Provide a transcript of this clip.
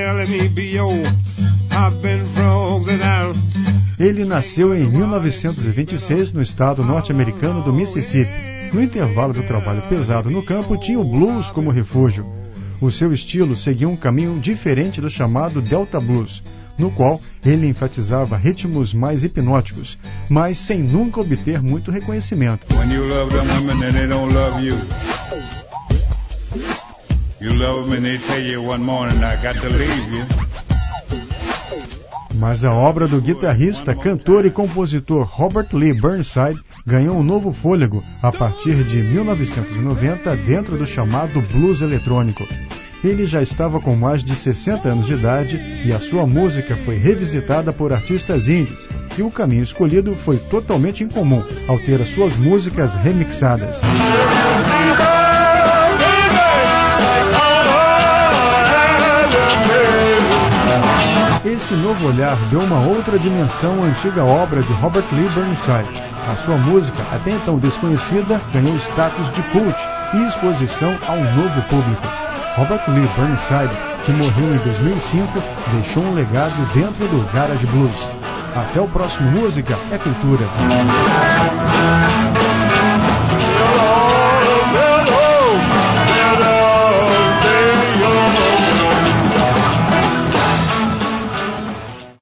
Ele nasceu em 1926 no estado norte-americano do Mississippi. No intervalo do trabalho pesado no campo, tinha o blues como refúgio. O seu estilo seguia um caminho diferente do chamado Delta Blues, no qual ele enfatizava ritmos mais hipnóticos, mas sem nunca obter muito reconhecimento. Mas a obra do guitarrista, cantor e compositor Robert Lee Burnside ganhou um novo fôlego a partir de 1990 dentro do chamado blues eletrônico. Ele já estava com mais de 60 anos de idade e a sua música foi revisitada por artistas índios, e o caminho escolhido foi totalmente incomum ao ter as suas músicas remixadas. Esse novo olhar deu uma outra dimensão à antiga obra de Robert Lee Burnside. A sua música, até então desconhecida, ganhou status de cult e exposição a um novo público. Robert Lee Burnside, que morreu em 2005, deixou um legado dentro do Garage Blues. Até o próximo Música é Cultura.